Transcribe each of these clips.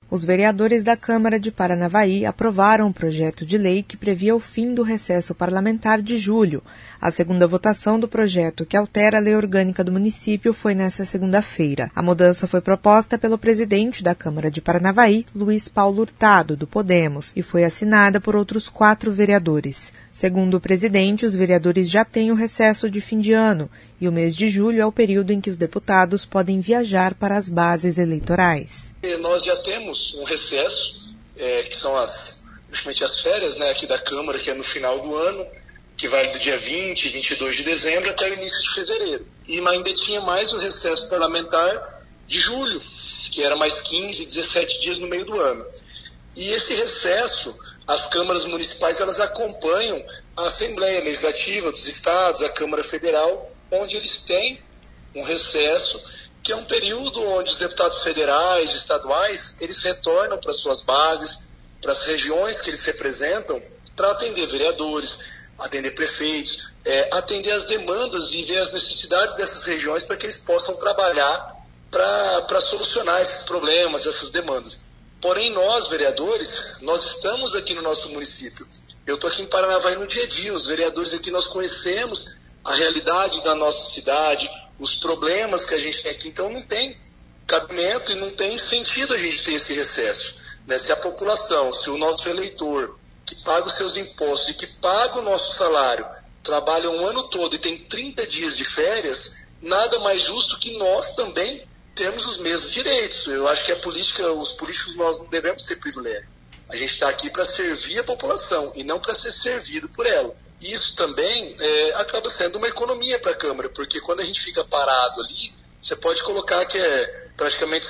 Os vereadores da Câmara de Paranavaí aprovaram um projeto de lei que previa o fim do recesso parlamentar de julho. A segunda votação do projeto, que altera a lei orgânica do município, foi nesta segunda-feira. A mudança foi proposta pelo presidente da Câmara de Paranavaí, Luiz Paulo Hurtado, do Podemos, e foi assinada por outros 4 vereadores. Segundo o presidente, os vereadores já têm o recesso de fim de ano, e o mês de julho é o período em que os deputados podem viajar para as bases eleitorais. Nós já temos um recesso, que são justamente as férias, aqui da Câmara, que é no final do ano, que vai do dia 20 e 22 de dezembro até o início de fevereiro. E ainda tinha mais o recesso parlamentar de julho, que era mais 15, 17 dias no meio do ano. E esse recesso, as câmaras municipais, elas acompanham a Assembleia Legislativa dos Estados, a Câmara Federal, onde eles têm um recesso, que é um período onde os deputados federais, estaduais, eles retornam para suas bases, para as regiões que eles representam, para atender vereadores, atender prefeitos, atender as demandas e ver as necessidades dessas regiões para que eles possam trabalhar para solucionar esses problemas, essas demandas. Porém, nós, vereadores, nós estamos aqui no nosso município. Eu estou aqui em Paranavaí no dia a dia. Os vereadores aqui, nós conhecemos a realidade da nossa cidade, os problemas que a gente tem aqui. Então, não tem cabimento e não tem sentido a gente ter esse recesso. Se a população, se o nosso eleitor, que paga os seus impostos e que paga o nosso salário, trabalha um ano todo e tem 30 dias de férias, nada mais justo que nós também temos os mesmos direitos. Eu acho que os políticos, nós não devemos ter privilégio. A gente está aqui para servir a população e não para ser servido por ela. Isso também acaba sendo uma economia para a Câmara, porque quando a gente fica parado ali, você pode colocar que é praticamente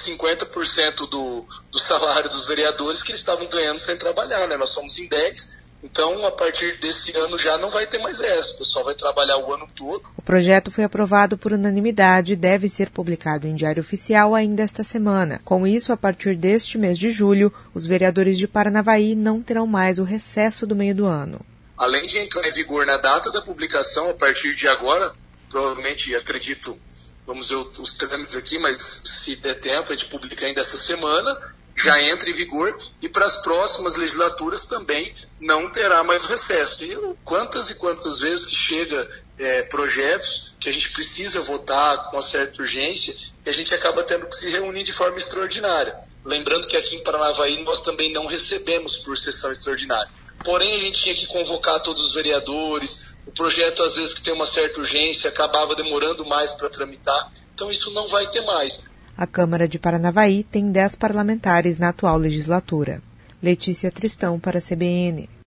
50% do salário dos vereadores que eles estavam ganhando sem trabalhar, Nós somos em 10%. Então, a partir desse ano já não vai ter mais essa. O pessoal vai trabalhar o ano todo. O projeto foi aprovado por unanimidade e deve ser publicado em Diário Oficial ainda esta semana. Com isso, a partir deste mês de julho, os vereadores de Paranavaí não terão mais o recesso do meio do ano. Além de entrar em vigor na data da publicação, a partir de agora, provavelmente, acredito, vamos ver os trâmites aqui, mas se der tempo, a gente publica ainda essa semana, já entra em vigor, e para as próximas legislaturas também não terá mais recesso. E quantas e quantas vezes que chega projetos que a gente precisa votar com uma certa urgência e a gente acaba tendo que se reunir de forma extraordinária. Lembrando que aqui em Paranavaí nós também não recebemos por sessão extraordinária. Porém, a gente tinha que convocar todos os vereadores, o projeto às vezes que tem uma certa urgência acabava demorando mais para tramitar, então isso não vai ter mais. A Câmara de Paranavaí tem 10 parlamentares na atual legislatura. Letícia Tristão para a CBN.